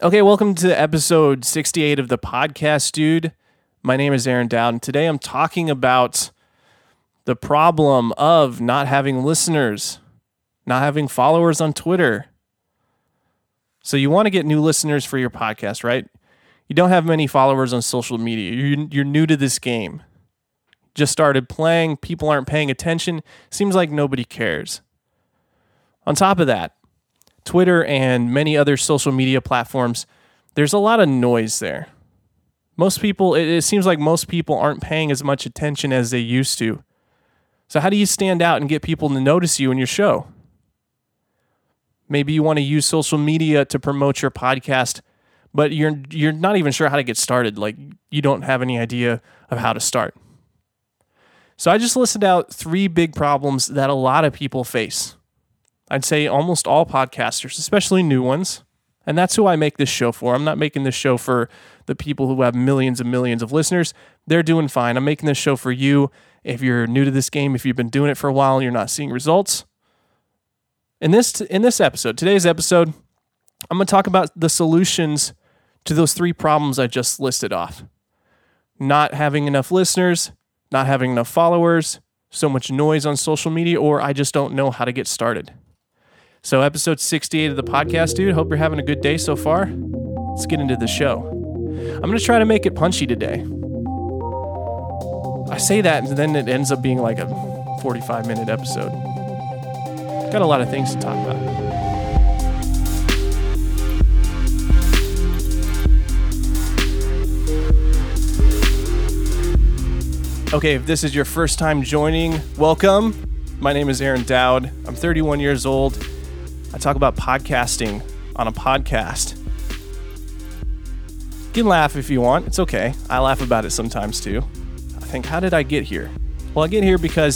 Okay, welcome to episode 68 of the podcast, dude. My name is Aaron Dowd, and today I'm talking about the problem of not having listeners, not having followers on Twitter. So you want to get new listeners for your podcast, right? You don't have many followers on social media. You're new to this game. Just started playing. People aren't paying attention. Seems like nobody cares. On top of that, Twitter and many other social media platforms, there's a lot of noise there. Most people, it seems like most people aren't paying as much attention as they used to. So how do you stand out and get people to notice you and your show? Maybe you want to use social media to promote your podcast, but you're not even sure how to get started. Like, you don't have any idea of how to start. So I just listed out 3 big problems that a lot of people face. I'd say almost all podcasters, especially new ones. And that's who I make this show for. I'm not making this show for the people who have millions and millions of listeners. They're doing fine. I'm making this show for you. If you're new to this game, if you've been doing it for a while and you're not seeing results. In this episode, today's episode, I'm going to talk about the solutions to those 3 problems I just listed off. Not having enough listeners, not having enough followers, so much noise on social media, or I just don't know how to get started. So episode 68 of the podcast, dude. Hope you're having a good day so far. Let's get into the show. I'm going to try to make it punchy today. I say that, and then it ends up being like a 45-minute episode. Got a lot of things to talk about. Okay, if this is your first time joining, welcome. My name is Aaron Dowd. I'm 31 years old. I talk about podcasting on a podcast. You can laugh if you want. It's okay. I laugh about it sometimes too. I think, how did I get here? Well, I got here because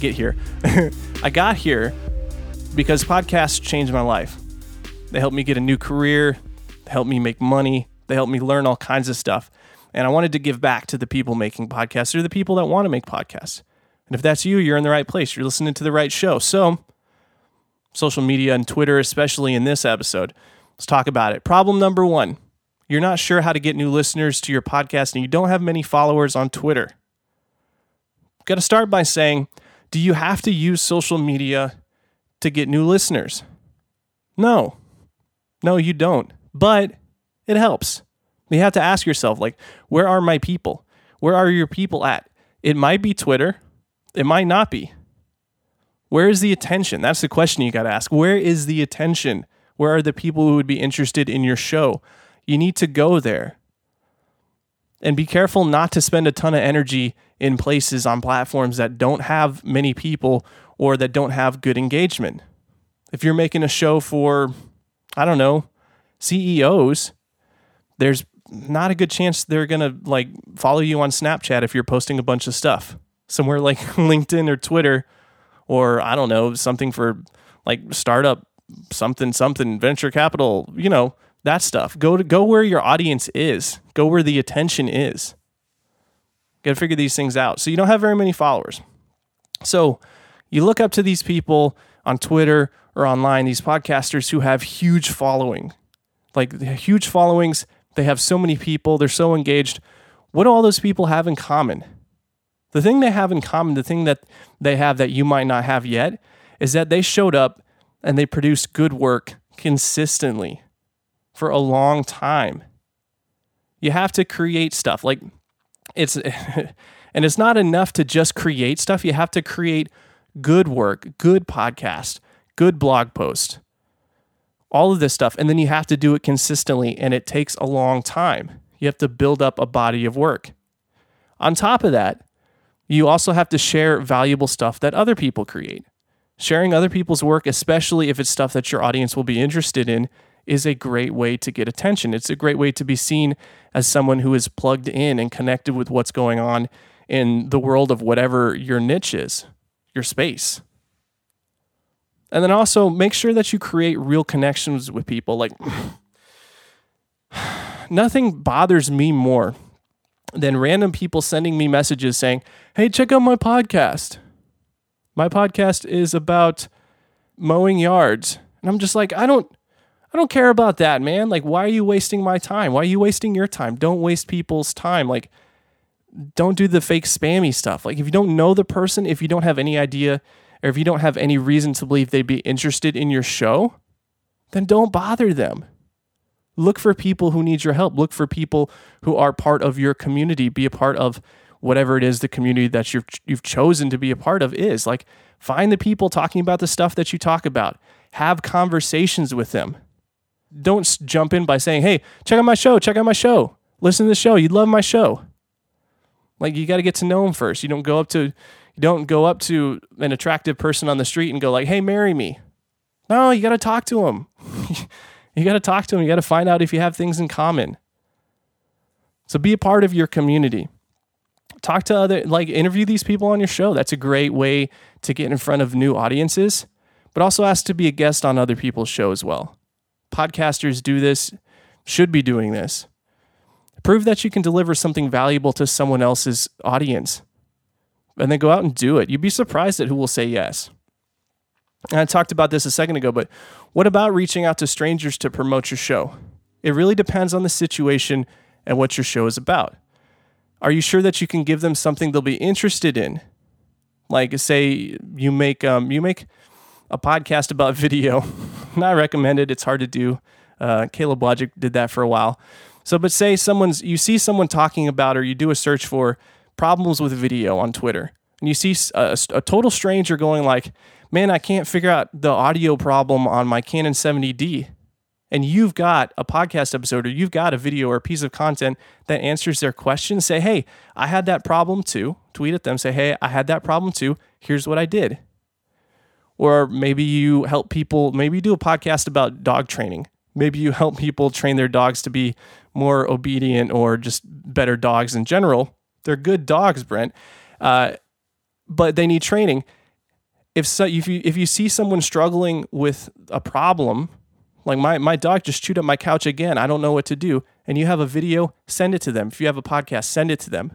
podcasts changed my life. They helped me get a new career. They helped me make money. They helped me learn all kinds of stuff. And I wanted to give back to the people making podcasts or the people that want to make podcasts. And if that's you, you're in the right place. You're listening to the right show. So, social media and Twitter, especially in this episode, let's talk about it. Problem number 1, you're not sure how to get new listeners to your podcast and you don't have many followers on Twitter. Got to start by saying, do you have to use social media to get new listeners? No, you don't. But it helps. You have to ask yourself, like, where are my people? Where are your people at? It might be Twitter. It might not be. Where is the attention? That's the question you got to ask. Where is the attention? Where are the people who would be interested in your show? You need to go there. And be careful not to spend a ton of energy in places on platforms that don't have many people or that don't have good engagement. If you're making a show for, I don't know, CEOs, there's not a good chance they're going to like follow you on Snapchat if you're posting a bunch of stuff. Somewhere like LinkedIn or Twitter, or I don't know, something for like startup, something, venture capital, that stuff. Go where your audience is. Go where the attention is. Got to figure these things out. So you don't have very many followers. So you look up to these people on Twitter or online, these podcasters who have huge following, like huge followings. They have so many people. They're so engaged. What do all those people have in common? The thing they have in common, the thing that they have that you might not have yet, is that they showed up and they produced good work consistently for a long time. You have to create stuff. Like it's not enough to just create stuff. You have to create good work, good podcast, good blog post, all of this stuff. And then you have to do it consistently, and it takes a long time. You have to build up a body of work. On top of that, you also have to share valuable stuff that other people create. Sharing other people's work, especially if it's stuff that your audience will be interested in, is a great way to get attention. It's a great way to be seen as someone who is plugged in and connected with what's going on in the world of whatever your niche is, your space. And then also make sure that you create real connections with people. Like, nothing bothers me more than random people sending me messages saying, hey, check out my podcast. My podcast is about mowing yards. And I'm just like, I don't I don't care about that, man. Like, why are you wasting my time? Why are you wasting your time? Don't waste people's time. Like, don't do the fake spammy stuff. Like, if you don't know the person, if you don't have any idea, or if you don't have any reason to believe they'd be interested in your show, then don't bother them. Look for people who need your help. Look for people who are part of your community. Be a part of whatever it is the community that you've chosen to be a part of is. Like, find the people talking about the stuff that you talk about. Have conversations with them. Don't jump in by saying, hey, check out my show. Check out my show. Listen to the show. You'd love my show. Like, you got to get to know them first. You don't go up to an attractive person on the street and go like, hey, marry me. No, you got to talk to them. You got to talk to them. You got to find out if you have things in common. So be a part of your community. Talk to interview these people on your show. That's a great way to get in front of new audiences, but also ask to be a guest on other people's show as well. Podcasters do this, should be doing this. Prove that you can deliver something valuable to someone else's audience, and then go out and do it. You'd be surprised at who will say yes. And I talked about this a second ago, but what about reaching out to strangers to promote your show? It really depends on the situation and what your show is about. Are you sure that you can give them something they'll be interested in? Like, say you make a podcast about video. Not recommended. It's hard to do. Caleb Logic did that for a while. So, but say you see someone talking about, or you do a search for problems with video on Twitter, and you see a total stranger going like, man, I can't figure out the audio problem on my Canon 70D. And you've got a podcast episode, or you've got a video or a piece of content that answers their question. Say, hey, I had that problem too. Tweet at them. Say, hey, I had that problem too. Here's what I did. Or maybe you help people. Maybe you do a podcast about dog training. Maybe you help people train their dogs to be more obedient, or just better dogs in general. They're good dogs, Brent, but they need training. If you see someone struggling with a problem, like my dog just chewed up my couch again, I don't know what to do, and you have a video, send it to them. If you have a podcast, send it to them.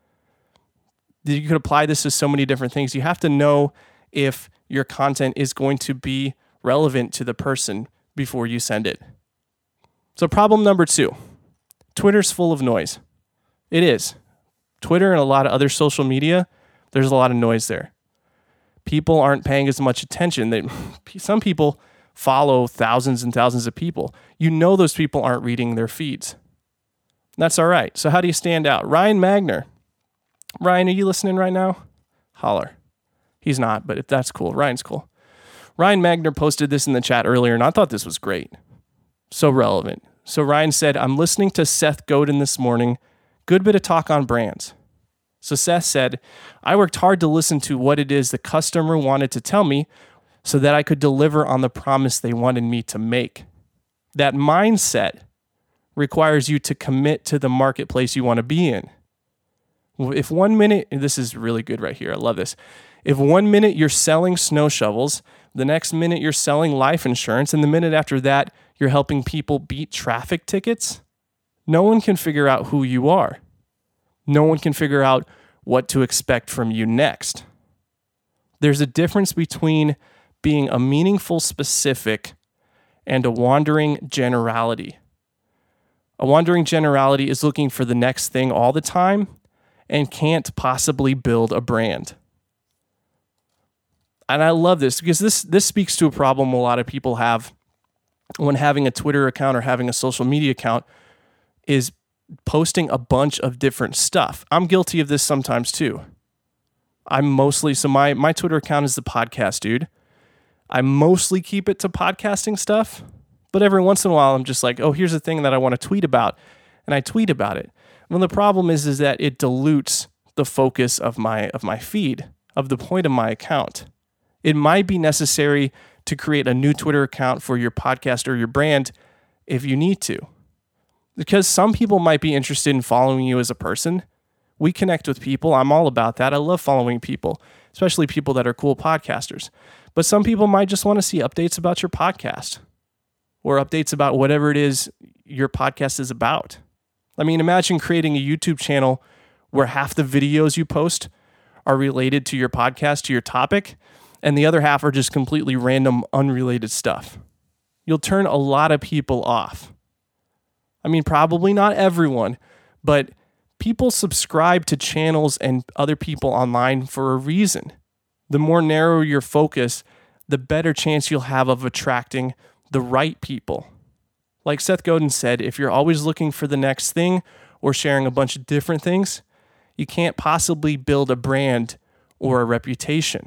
You could apply this to so many different things. You have to know if your content is going to be relevant to the person before you send it. So problem number 2, Twitter's full of noise. It is. Twitter and a lot of other social media, there's a lot of noise there. People aren't paying as much attention. Some people follow thousands and thousands of people. You know those people aren't reading their feeds. That's all right. So how do you stand out? Ryan Magner. Ryan, are you listening right now? Holler. He's not, but if that's cool. Ryan's cool. Ryan Magner posted this in the chat earlier, and I thought this was great. So relevant. So Ryan said, I'm listening to Seth Godin this morning. Good bit of talk on brands. So Seth said, I worked hard to listen to what it is the customer wanted to tell me so that I could deliver on the promise they wanted me to make. That mindset requires you to commit to the marketplace you want to be in. If 1 minute, and this is really good right here, I love this. If 1 minute you're selling snow shovels, the next minute you're selling life insurance, and the minute after that you're helping people beat traffic tickets, no one can figure out who you are. No one can figure out what to expect from you next. There's a difference between being a meaningful specific and a wandering generality. A wandering generality is looking for the next thing all the time and can't possibly build a brand. And I love this because this speaks to a problem a lot of people have when having a Twitter account or having a social media account, is posting a bunch of different stuff. I'm guilty of this sometimes too. My Twitter account is the podcast dude. I mostly keep it to podcasting stuff, but every once in a while I'm just like, oh, here's a thing that I want to tweet about, and I tweet about it. Well, the problem is that it dilutes the focus of my feed, of the point of my account. It might be necessary to create a new Twitter account for your podcast or your brand if you need to. Because some people might be interested in following you as a person. We connect with people. I'm all about that. I love following people, especially people that are cool podcasters. But some people might just want to see updates about your podcast or updates about whatever it is your podcast is about. I mean, imagine creating a YouTube channel where half the videos you post are related to your podcast, to your topic, and the other half are just completely random, unrelated stuff. You'll turn a lot of people off. I mean, probably not everyone, but people subscribe to channels and other people online for a reason. The more narrow your focus, the better chance you'll have of attracting the right people. Like Seth Godin said, if you're always looking for the next thing or sharing a bunch of different things, you can't possibly build a brand or a reputation.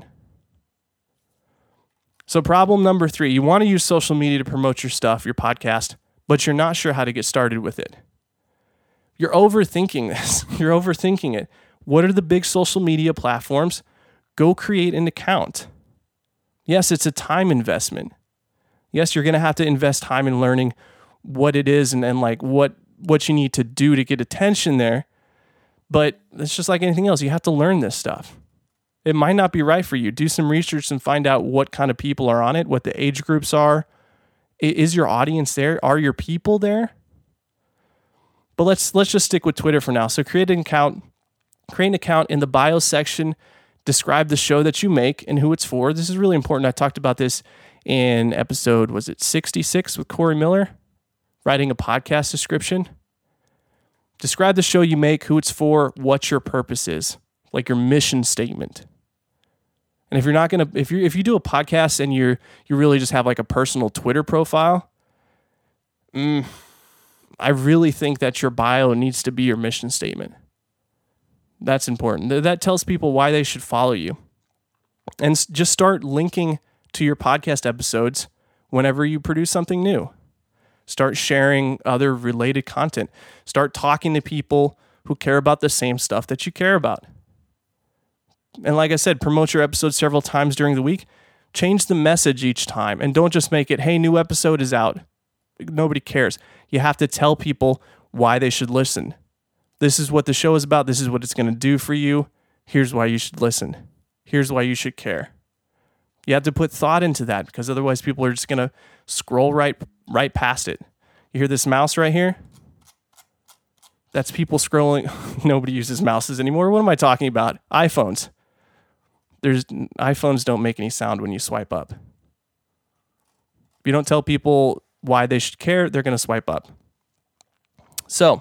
So problem number 3, you want to use social media to promote your stuff, your podcast, but you're not sure how to get started with it. You're overthinking this. You're overthinking it. What are the big social media platforms? Go create an account. Yes, it's a time investment. Yes, you're going to have to invest time in learning what it is and like what you need to do to get attention there. But it's just like anything else. You have to learn this stuff. It might not be right for you. Do some research and find out what kind of people are on it, what the age groups are. Is your audience there? Are your people there? But let's just stick with Twitter for now. So create an account in the bio section, describe the show that you make and who it's for. This is really important. I talked about this in episode, was it 66 with Corey Miller? Writing a podcast description. Describe the show you make, who it's for, what your purpose is, like your mission statement. And if you're not gonna, if you do a podcast and you really just have like a personal Twitter profile, I really think that your bio needs to be your mission statement. That's important. That tells people why they should follow you. And just start linking to your podcast episodes whenever you produce something new. Start sharing other related content. Start talking to people who care about the same stuff that you care about. And like I said, promote your episodes several times during the week. Change the message each time. And don't just make it, hey, new episode is out. Nobody cares. You have to tell people why they should listen. This is what the show is about. This is what it's going to do for you. Here's why you should listen. Here's why you should care. You have to put thought into that because otherwise people are just going to scroll right past it. You hear this mouse right here? That's people scrolling. Nobody uses mouses anymore. What am I talking about? iPhones. iPhones don't make any sound when you swipe up. If you don't tell people why they should care, they're going to swipe up. So,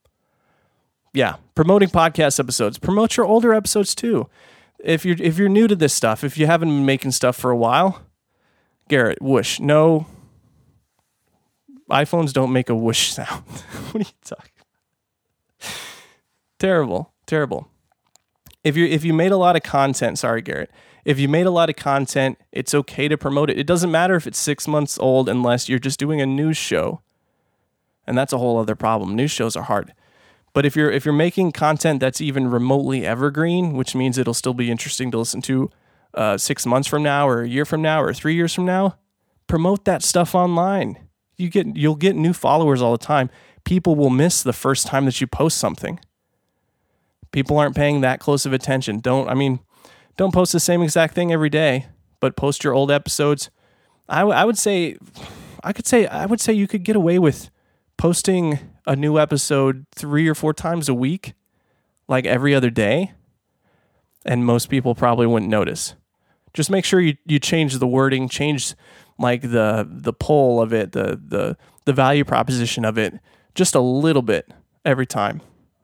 yeah, promoting podcast episodes. Promote your older episodes too. If you're new to this stuff, if you haven't been making stuff for a while, Garrett, whoosh. No, iPhones don't make a whoosh sound. What are you talking about? Terrible. If you made a lot of content, sorry, Garrett. If you made a lot of content, it's okay to promote it. It doesn't matter if it's 6 months old unless you're just doing a news show. And that's a whole other problem. News shows are hard. But if you're making content that's even remotely evergreen, which means it'll still be interesting to listen to 6 months from now or a year from now or 3 years from now, promote that stuff online. You'll get new followers all the time. People will miss the first time that you post something. People aren't paying that close of attention. Don't post the same exact thing every day, but post your old episodes. I would say you could get away with posting a new episode 3 or 4 times a week, like every other day, and most people probably wouldn't notice. Just make sure you change the wording, change like the pull of it, the value proposition of it, just a little bit every time.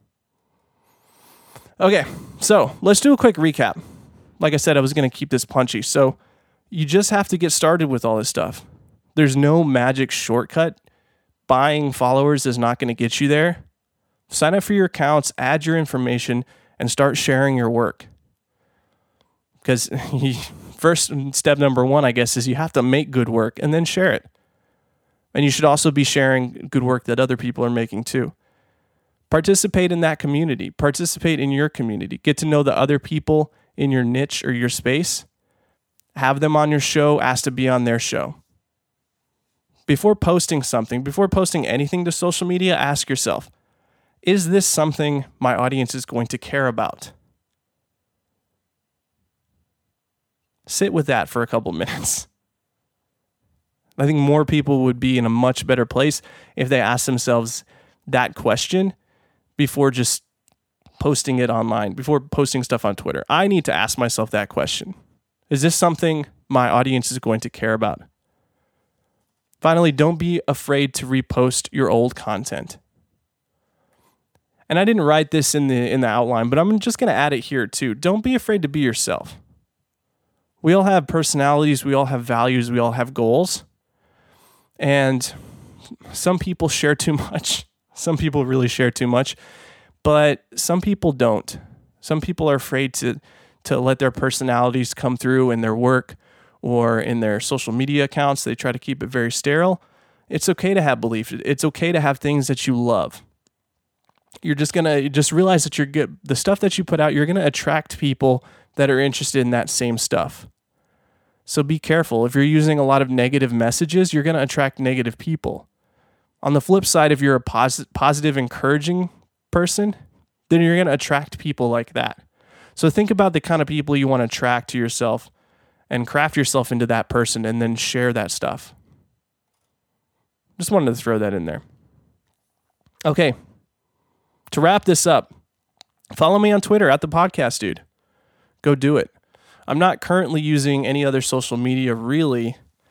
Okay, so let's do a quick recap. Like I said, I was going to keep this punchy. So you just have to get started with all this stuff. There's no magic shortcut. Buying followers is not going to get you there. Sign up for your accounts, add your information, and start sharing your work. Because first step number 1, I guess, is you have to make good work and then share it. And you should also be sharing good work that other people are making too. Participate in that community. Participate in your community. Get to know the other people in your niche or your space. Have them on your show. Ask to be on their show. Before posting anything to social media, ask yourself, is this something my audience is going to care about? Sit with that for a couple minutes. I think more people would be in a much better place if they asked themselves that question before just posting it online, before posting stuff on Twitter. I need to ask myself that question. Is this something my audience is going to care about? Finally, don't be afraid to repost your old content. And I didn't write this in the outline, but I'm just going to add it here too. Don't be afraid to be yourself. We all have personalities, we all have values, we all have goals. And some people share too much. Some people really share too much, but some people don't. Some people are afraid to let their personalities come through in their work or in their social media accounts. They try to keep it very sterile. It's okay to have beliefs. It's okay to have things that you love. You're just going to just realize that you're good. The stuff that you put out, you're going to attract people that are interested in that same stuff. So be careful. If you're using a lot of negative messages, you're going to attract negative people. On the flip side, if you're a positive, encouraging person, then you're going to attract people like that. So think about the kind of people you want to attract to yourself and craft yourself into that person and then share that stuff. Just wanted to throw that in there. Okay. To wrap this up, follow me on Twitter at The Podcast Dude. Go do it. I'm not currently using any other social media really.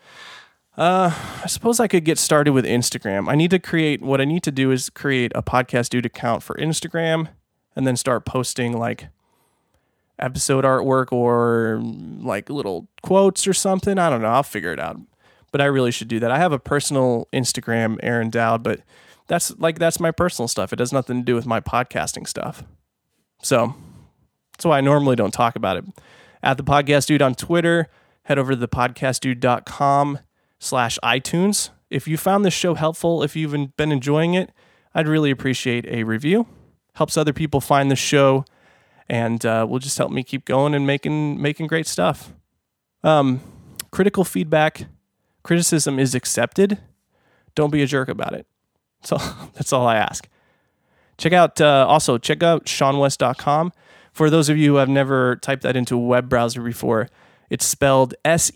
I suppose I could get started with Instagram. What I need to do is create a Podcast Dude account for Instagram and then start posting like episode artwork or like little quotes or something. I don't know. I'll figure it out. But I really should do that. I have a personal Instagram, Aaron Dowd, but that's my personal stuff. It has nothing to do with my podcasting stuff. So that's why I normally don't talk about it. At The Podcast Dude on Twitter, head over to thepodcastdude.com/iTunes. If you found this show helpful, if you've been enjoying it, I'd really appreciate a review. Helps other people find the show, and will just help me keep going and making great stuff. Critical feedback, criticism is accepted. Don't be a jerk about it. So that's all I ask. Check out SeanWest.com. For those of you who have never typed that into a web browser before, it's spelled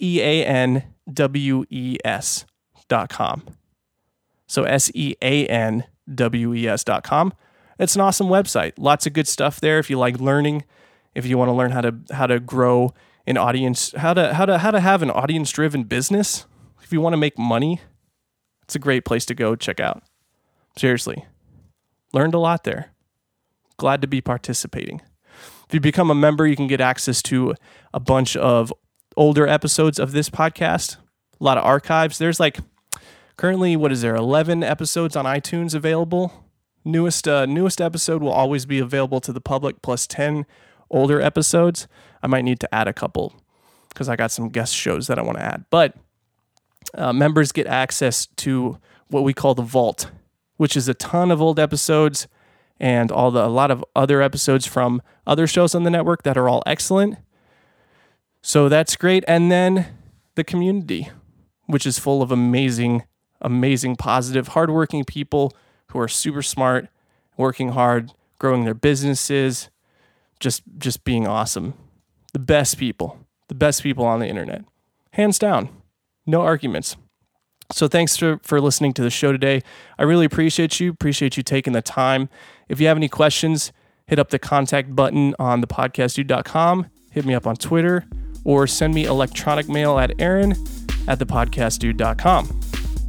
SeanWes.com. So SeanWes.com. It's an awesome website. Lots of good stuff there. If you like learning, if you want to learn how to grow an audience, how to have an audience-driven business, if you want to make money, it's a great place to go check out. Seriously. Learned a lot there. Glad to be participating. If you become a member, you can get access to a bunch of older episodes of this podcast, a lot of archives. There's currently, 11 episodes on iTunes available. Newest episode will always be available to the public, plus 10 older episodes. I might need to add a couple because I got some guest shows that I want to add. But members get access to what we call the Vault, which is a ton of old episodes and a lot of other episodes from other shows on the network that are all excellent. So that's great. And then the community, which is full of amazing, positive, hardworking people who are super smart, working hard, growing their businesses, just being awesome. The best people on the internet. Hands down. No arguments. So thanks for listening to the show today. I really appreciate you taking the time. If you have any questions, hit up the contact button on thepodcastdude.com, hit me up on Twitter, or send me electronic mail at aaron@thepodcastdude.com.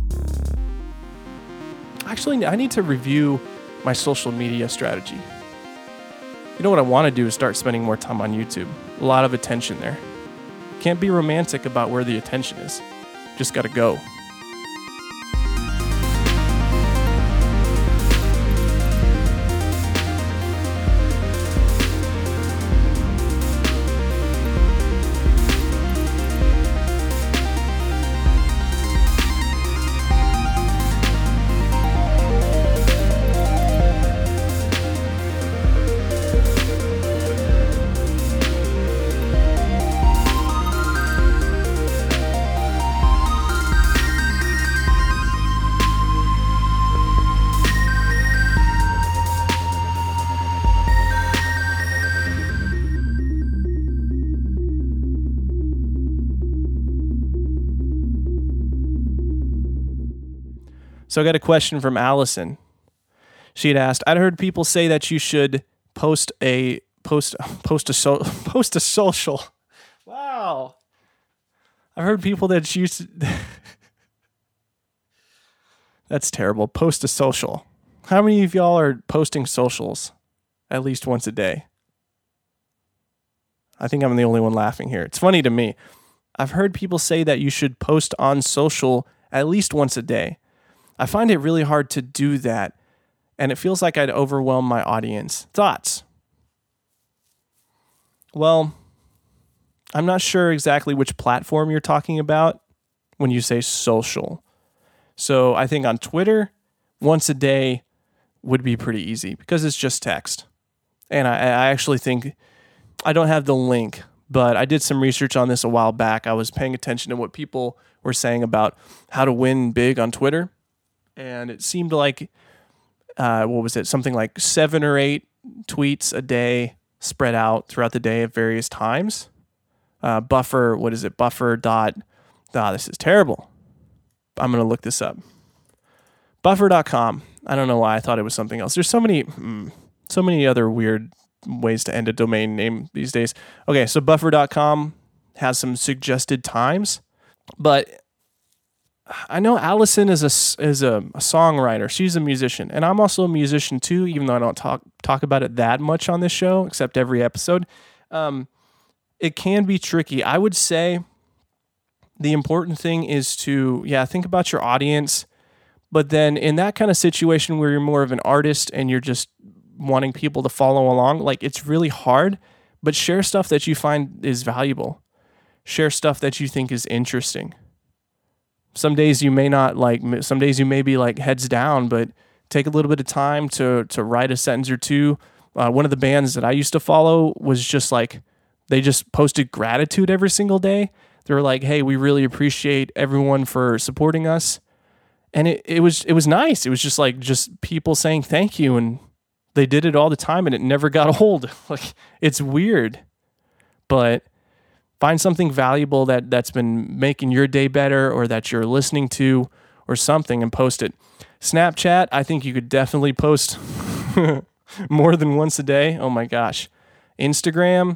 Actually, I need to review my social media strategy. You know what I want to do is start spending more time on YouTube. A lot of attention there. Can't be romantic about where the attention is. Just got to go. So I got a question from Allison. She had asked, I'd heard people say that you should post a social. Wow. I've heard people that That's terrible. Post to social. How many of y'all are posting socials at least once a day? I think I'm the only one laughing here. It's funny to me. I've heard people say that you should post on social at least once a day. I find it really hard to do that, and it feels like I'd overwhelm my audience. Thoughts? Well, I'm not sure exactly which platform you're talking about when you say social. So I think on Twitter, once a day would be pretty easy because it's just text. And I actually think, I don't have the link, but I did some research on this a while back. I was paying attention to what people were saying about how to win big on Twitter. And it seemed like, something like 7 or 8 tweets a day spread out throughout the day at various times. Buffer this is terrible. I'm going to look this up. Buffer.com. I don't know why I thought it was something else. There's so many other weird ways to end a domain name these days. Okay, so Buffer.com has some suggested times, but I know Allison is a songwriter. She's a musician, and I'm also a musician too, even though I don't talk about it that much on this show, except every episode. It can be tricky. I would say the important thing is to, think about your audience, but then in that kind of situation where you're more of an artist and you're just wanting people to follow along, like it's really hard, but share stuff that you find is valuable. Share stuff that you think is interesting. Some days you may not some days you may be like heads down, but take a little bit of time to write a sentence or two. One of the bands that I used to follow was just like, they just posted gratitude every single day. They were like, hey, we really appreciate everyone for supporting us. And it was nice. It was just people saying thank you, and they did it all the time, and it never got old. Like, it's weird, but find something valuable that's been making your day better, or that you're listening to, or something, and post it. Snapchat, I think you could definitely post more than once a day. Oh my gosh. Instagram,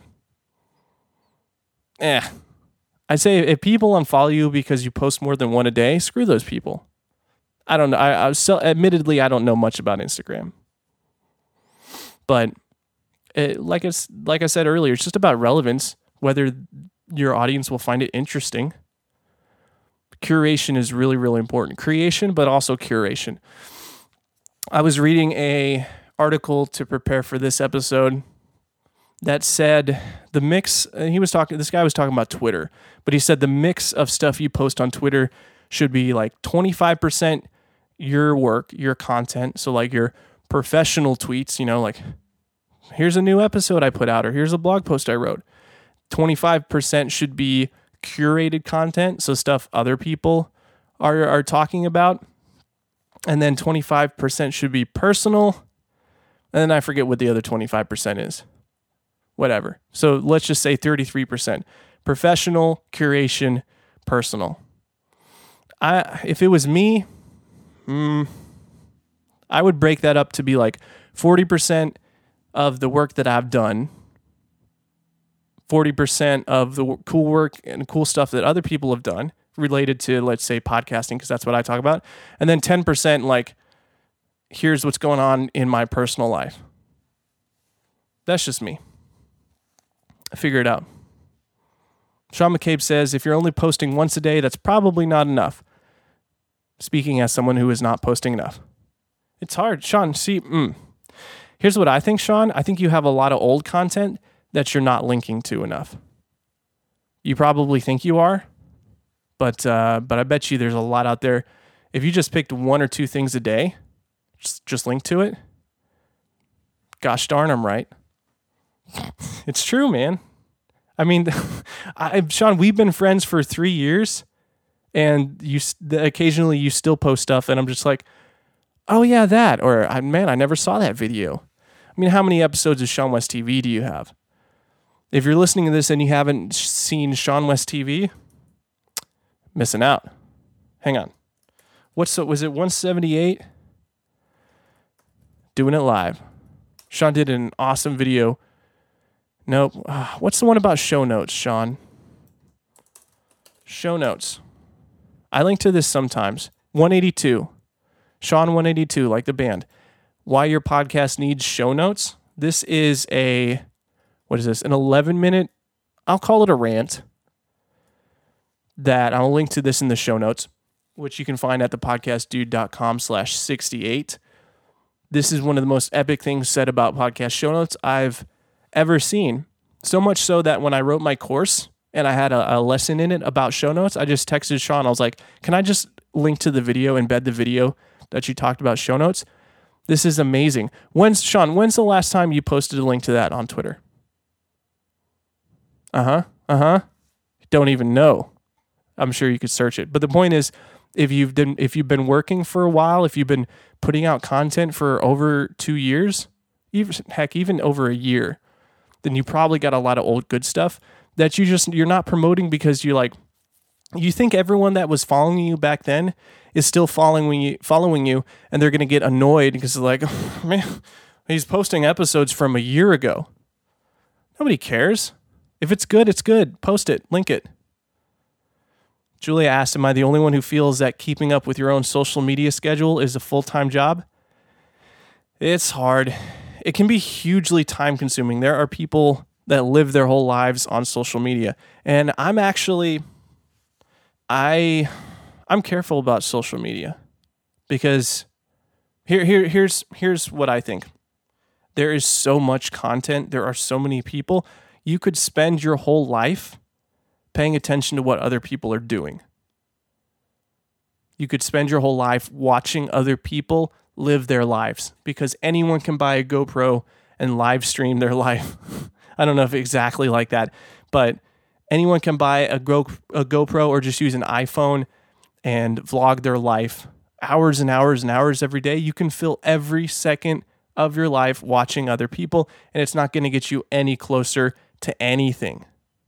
I'd say if people unfollow you because you post more than one a day, screw those people. I don't know. Admittedly, I don't know much about Instagram, but like I said earlier, it's just about relevance, whether your audience will find it interesting. Curation is really, really important. Creation, but also curation. I was reading a article to prepare for this episode that said the mix, this guy was talking about Twitter, but he said the mix of stuff you post on Twitter should be like 25% your work, your content. So like your professional tweets, like here's a new episode I put out, or here's a blog post I wrote. 25% should be curated content, so stuff other people are talking about. And then 25% should be personal. And then I forget what the other 25% is. Whatever. So let's just say 33%. Professional, curation, personal. If it was me, I would break that up to be like 40% of the work that I've done, 40% of the cool work and cool stuff that other people have done related to, let's say, podcasting, because that's what I talk about. And then 10% like, here's what's going on in my personal life. That's just me. I figure it out. Sean McCabe says, if you're only posting once a day, that's probably not enough. Speaking as someone who is not posting enough. It's hard. Sean, here's what I think, Sean. I think you have a lot of old content that you're not linking to enough. You probably think you are, but I bet you there's a lot out there. If you just picked 1 or 2 things a day, just link to it. Gosh darn, I'm right. It's true, man. I mean, Sean, we've been friends for 3 years, and occasionally you still post stuff, and I'm just like, oh yeah, that, or man, I never saw that video. I mean, how many episodes of Sean West TV do you have? If you're listening to this and you haven't seen Sean West TV, missing out. Hang on. Was it 178? Doing it live. Sean did an awesome video. Nope. What's the one about show notes, Sean? Show notes. I link to this sometimes. 182. Sean 182, like the band. Why your podcast needs show notes. This is an 11-minute, I'll call it a rant, that I'll link to this in the show notes, which you can find at thepodcastdude.com/68. This is one of the most epic things said about podcast show notes I've ever seen. So much so that when I wrote my course and I had a lesson in it about show notes, I just texted Sean. I was like, can I just link to the video, embed the video that you talked about show notes? This is amazing. When's the last time you posted a link to that on Twitter? Don't even know. I'm sure you could search it. But the point is, if you've been working for a while, if you've been putting out content for over 2 years, even over a year, then you probably got a lot of old good stuff that you're not promoting because you think everyone that was following you back then is still following you, and they're going to get annoyed because they're like, oh, man, he's posting episodes from a year ago. Nobody cares. If it's good, it's good. Post it. Link it. Julia asked, am I the only one who feels that keeping up with your own social media schedule is a full-time job? It's hard. It can be hugely time-consuming. There are people that live their whole lives on social media. And I'm careful about social media because here's what I think. There is so much content. There are so many people. You could spend your whole life paying attention to what other people are doing. You could spend your whole life watching other people live their lives because anyone can buy a GoPro and live stream their life. I don't know if exactly like that, but anyone can buy a GoPro or just use an iPhone and vlog their life hours and hours and hours every day. You can fill every second of your life watching other people, and it's not going to get you any closer to anything.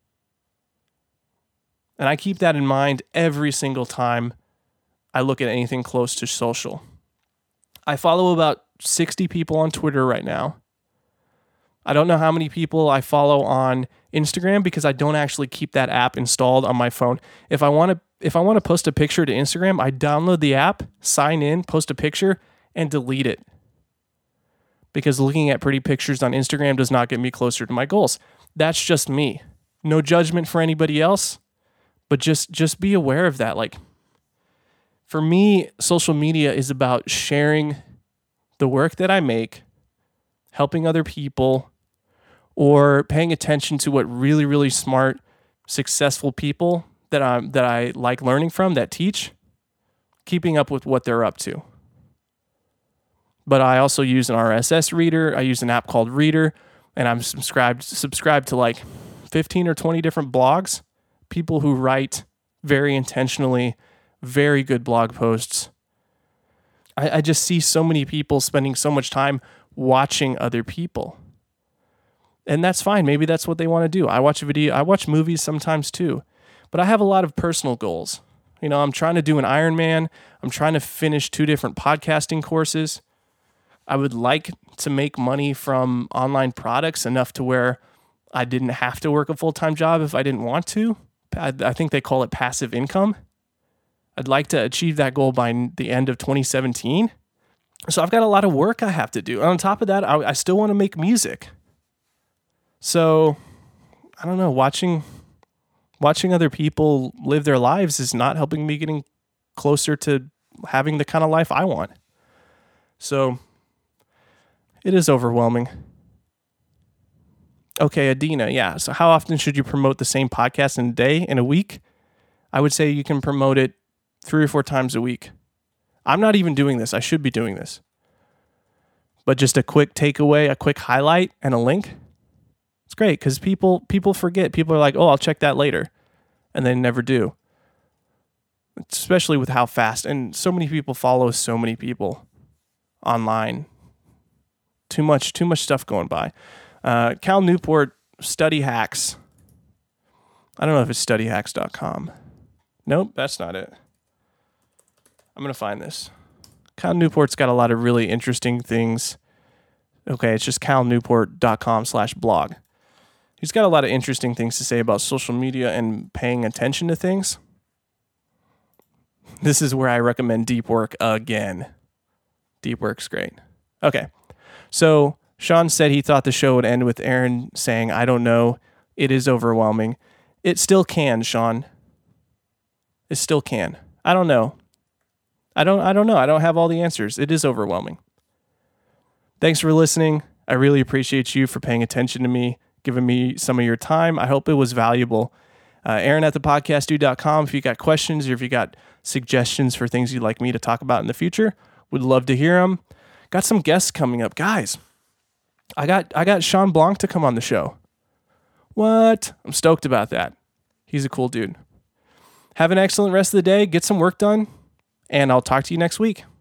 And I keep that in mind every single time I look at anything close to social. I follow about 60 people on Twitter right now. I don't know how many people I follow on Instagram because I don't actually keep that app installed on my phone. If I want to post a picture to Instagram, I download the app, sign in, post a picture, and delete it. Because looking at pretty pictures on Instagram does not get me closer to my goals. That's just me. No judgment for anybody else, but just be aware of that. Like, for me, social media is about sharing the work that I make, helping other people, or paying attention to what really, really smart, successful people that I like learning from, that teach, keeping up with what they're up to. But I also use an RSS reader. I use an app called Reader, and I'm subscribed to like 15 or 20 different blogs, people who write very intentionally, very good blog posts. I just see so many people spending so much time watching other people. And that's fine. Maybe that's what they want to do. I watch movies sometimes too. But I have a lot of personal goals. You know, I'm trying to do an Ironman. I'm trying to finish 2 different podcasting courses. I would like to make money from online products enough to where I didn't have to work a full-time job if I didn't want to. I think they call it passive income. I'd like to achieve that goal by the end of 2017. So I've got a lot of work I have to do. And on top of that, I still want to make music. So, I don't know, watching other people live their lives is not helping me getting closer to having the kind of life I want. So, it is overwhelming. Okay, Adina, yeah. So how often should you promote the same podcast in a day, in a week? I would say you can promote it 3 or 4 times a week. I'm not even doing this. I should be doing this. But just a quick takeaway, a quick highlight, and a link. It's great because people forget. People are like, oh, I'll check that later. And they never do. Especially with how fast. And so many people follow so many people online. Too much stuff going by. Cal Newport study hacks. I don't know if it's studyhacks.com. Nope, that's not it. I'm going to find this. Cal Newport's got a lot of really interesting things. Okay, it's just calnewport.com/blog. He's got a lot of interesting things to say about social media and paying attention to things. This is where I recommend deep work again. Deep work's great. Okay. So Sean said he thought the show would end with Aaron saying, I don't know. It is overwhelming. It still can, Sean. It still can. I don't know. I don't know. I don't have all the answers. It is overwhelming. Thanks for listening. I really appreciate you for paying attention to me, giving me some of your time. I hope it was valuable. Aaron at thepodcastdude.com. If you got questions or if you got suggestions for things you'd like me to talk about in the future, would love to hear them. Got some guests coming up. Guys, I got Sean Blanc to come on the show. What? I'm stoked about that. He's a cool dude. Have an excellent rest of the day. Get some work done, and I'll talk to you next week.